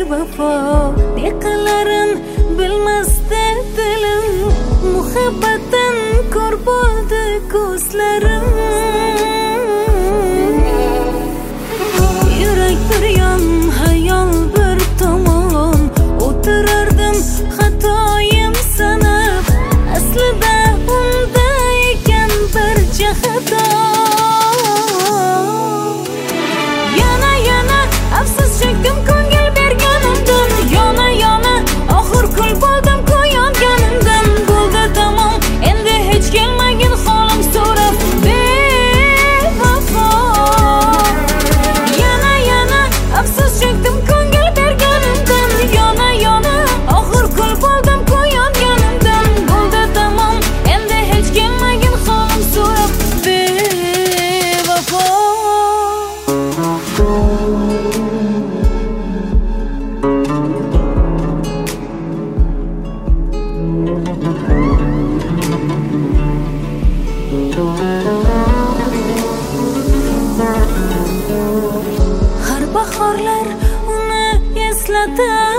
bevafo ne qilarin bilmasdi dilim muhabbatdan ko'r bo'ldi ko'zlarim yurak bir yon hayol bir tomon o'tirardim xatoyim sanab aslida unda ekan bir jihaton yana afsus chekdim ko'ngil berganimdan yana oxir kul bo'ldim ko'yonganimdan bo'ldi tamom endi hech kelmagin holim so'rab bevafo yana afsus chekdim ko'ngil berganimdan yana oxir kul bo'ldim ko'yonganimdan bo'ldi tamom endi hech kelmagin holim so'rab bevafo har bahorlar uni eslatar